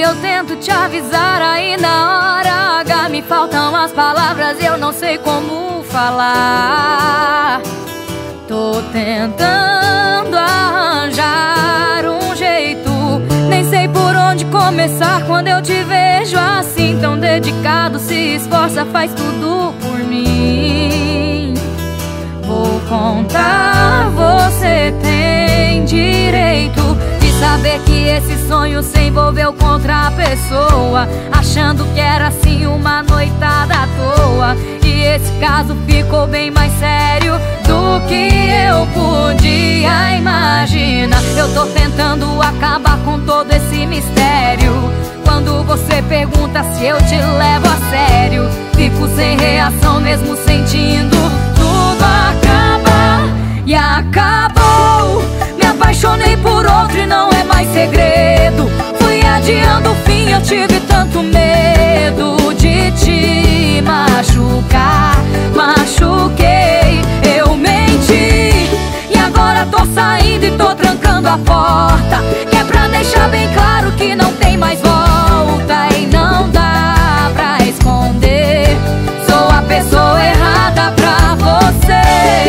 eu tento te avisar aí na hora H. Me faltam as palavras, eu não sei como falar. Tô tentando arranjar um jeito, nem sei por onde começar quando eu te vejo assim. Tão dedicado, se esforça, faz tudo por mim. Vou contar, você tem direito de saber que esse sonho se envolveu com outra pessoa, achando que era assim uma noitada à toa. E esse caso ficou bem mais sério do que eu podia imaginar. Eu tô tentando acabar com todo esse mistério. Quando você pergunta se eu te levo a sério, fico sem reação mesmo sentindo tudo acabar. E acabou, me apaixonei por outro e não é mais segredo. Fui adiando o fim, eu tive tanto medo de te machucar. Machuquei, eu menti, e agora tô saindo e tô trancando a porta, que é pra deixar bem claro que não tem mais volta. E não dá pra esconder, sou a pessoa errada pra você.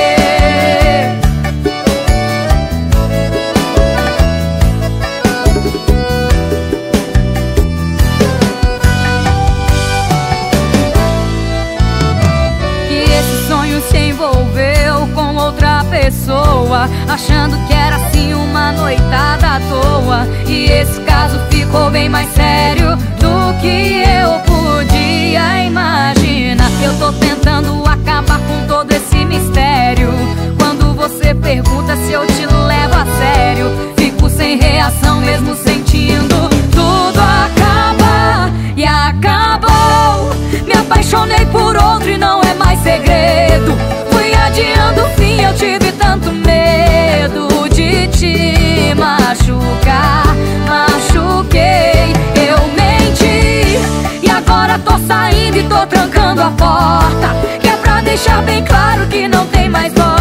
Se envolveu com outra pessoa, achando que era assim uma noitada à toa. E esse caso ficou bem mais sério do que eu podia imaginar. Eu tô tentando acabar com todo esse mistério. Quando você pergunta se eu te levo a sério, fico sem reação mesmo sentindo tudo acabar. E acabou, me apaixonei por outro e não é mais segredo. Fui adiando o fim, eu tive tanto medo de te machucar. Machuquei, eu menti, e agora tô saindo e tô trancando a porta, que é pra deixar bem claro que não tem mais volta.